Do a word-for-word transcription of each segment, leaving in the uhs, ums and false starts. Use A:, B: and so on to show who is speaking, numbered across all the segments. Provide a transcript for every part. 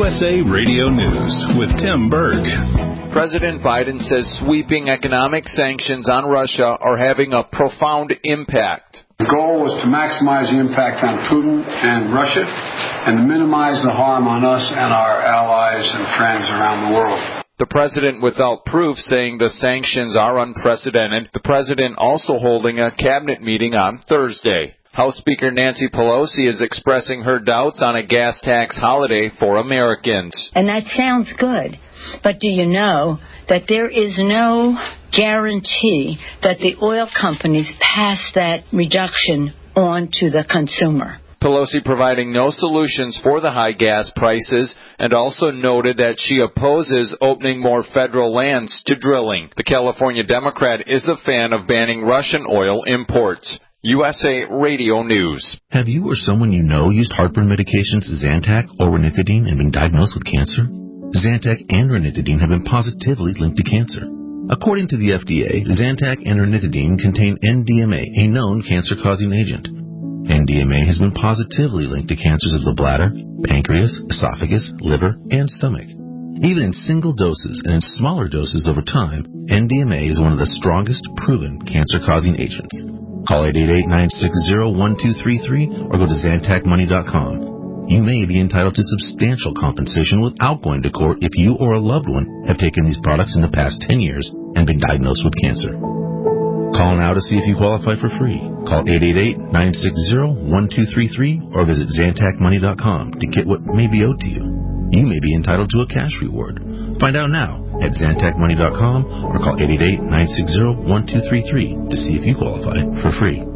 A: U S A Radio News with Tim Berg.
B: President Biden says sweeping economic sanctions on Russia are having a profound impact.
C: The goal was to maximize the impact on Putin and Russia and to minimize the harm on us and our allies and friends around the world.
B: The president without proof saying the sanctions are unprecedented. The president also holding a cabinet meeting on Thursday. House Speaker Nancy Pelosi is expressing her doubts on a gas tax holiday for Americans.
D: And that sounds good. But do you know that there is no guarantee that the oil companies pass that reduction on to the consumer?
B: Pelosi providing no solutions for the high gas prices and also noted that she opposes opening more federal lands to drilling. The California Democrat is a fan of banning Russian oil imports. U S A Radio News.
E: Have you or someone you know used heartburn medications Zantac or ranitidine and been diagnosed with cancer? Zantac and ranitidine have been positively linked to cancer. According to the F D A, Zantac and ranitidine contain N D M A, a known cancer-causing agent. N D M A has been positively linked to cancers of the bladder, pancreas, esophagus, liver, and stomach. Even in single doses and in smaller doses over time, N D M A is one of the strongest proven cancer-causing agents. Call eight eight eight, nine six zero, one two three three or go to Zantac Money dot com. You may be entitled to substantial compensation without going to court if you or a loved one have taken these products in the past ten years and been diagnosed with cancer. Call now to see if you qualify for free. Call eight eight eight, nine six zero, one two three three or visit Zantac Money dot com to get what may be owed to you. You may be entitled to a cash reward. Find out now at Zantac Money dot com or call eight eight eight, nine six zero, one two three three to see if you qualify for free.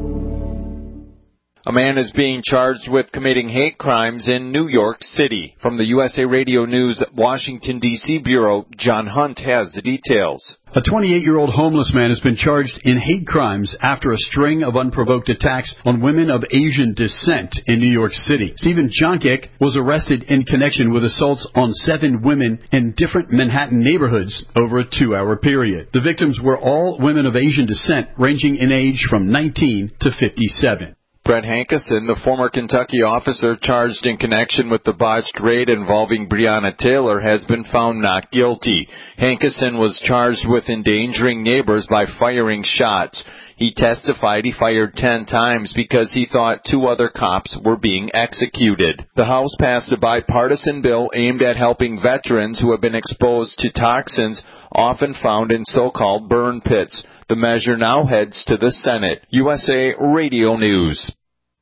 B: A man is being charged with committing hate crimes in New York City. From the U S A Radio News Washington, D C Bureau, John Hunt has the details.
F: A twenty-eight-year-old homeless man has been charged in hate crimes after a string of unprovoked attacks on women of Asian descent in New York City. Stephen Jonkek was arrested in connection with assaults on seven women in different Manhattan neighborhoods over a two-hour period. The victims were all women of Asian descent, ranging in age from nineteen to fifty-seven.
B: Brett Hankerson, the former Kentucky officer charged in connection with the botched raid involving Breonna Taylor, has been found not guilty. Hankerson was charged with endangering neighbors by firing shots. He testified he fired ten times because he thought two other cops were being executed. The House passed a bipartisan bill aimed at helping veterans who have been exposed to toxins often found in so-called burn pits. The measure now heads to the Senate. U S A Radio News.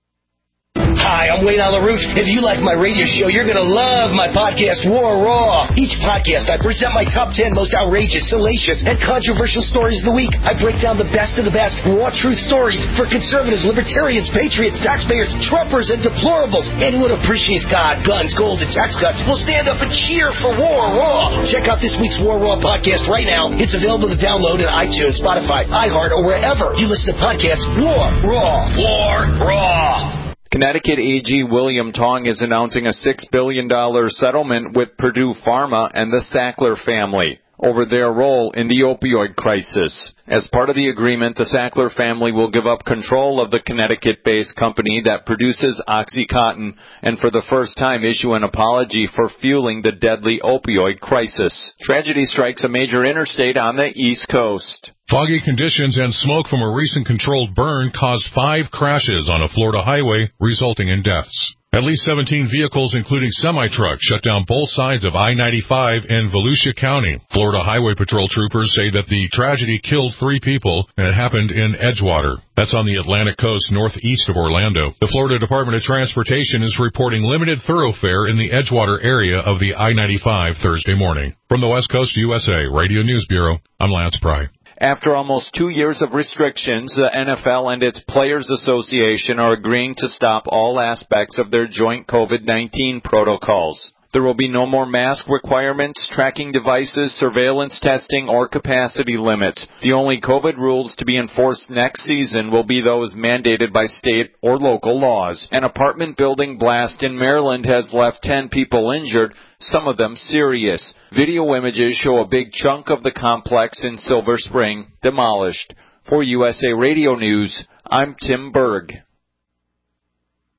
G: Hi, I'm Wayne LaRouche. If you like my radio show, you're going to love my podcast, War Raw. Each podcast, I present my top ten most outrageous, salacious, and controversial stories of the week. I break down the best of the best raw truth stories for conservatives, libertarians, patriots, taxpayers, Trumpers, and deplorables. Anyone who appreciates God, guns, gold, and tax cuts will stand up and cheer for War Raw. Check out this week's War Raw podcast right now. It's available to download in iTunes, Spotify, iHeart, or wherever you listen to podcasts. War Raw. War Raw.
B: Connecticut A G William Tong is announcing a six billion dollars settlement with Purdue Pharma and the Sackler family over their role in the opioid crisis. As part of the agreement, the Sackler family will give up control of the Connecticut-based company that produces OxyContin and for the first time issue an apology for fueling the deadly opioid crisis. Tragedy strikes a major interstate on the East Coast.
H: Foggy conditions and smoke from a recent controlled burn caused five crashes on a Florida highway, resulting in deaths. At least seventeen vehicles, including semi-trucks, shut down both sides of I ninety-five in Volusia County. Florida Highway Patrol troopers say that the tragedy killed three people, and it happened in Edgewater. That's on the Atlantic coast northeast of Orlando. The Florida Department of Transportation is reporting limited thoroughfare in the Edgewater area of the I ninety-five Thursday morning. From the West Coast U S A Radio News Bureau, I'm Lance Pry.
B: After almost two years of restrictions, the N F L and its Players Association are agreeing to stop all aspects of their joint COVID nineteen protocols. There will be no more mask requirements, tracking devices, surveillance testing, or capacity limits. The only COVID rules to be enforced next season will be those mandated by state or local laws. An apartment building blast in Maryland has left ten people injured, some of them serious. Video images show a big chunk of the complex in Silver Spring demolished. For U S A Radio News, I'm Tim Berg.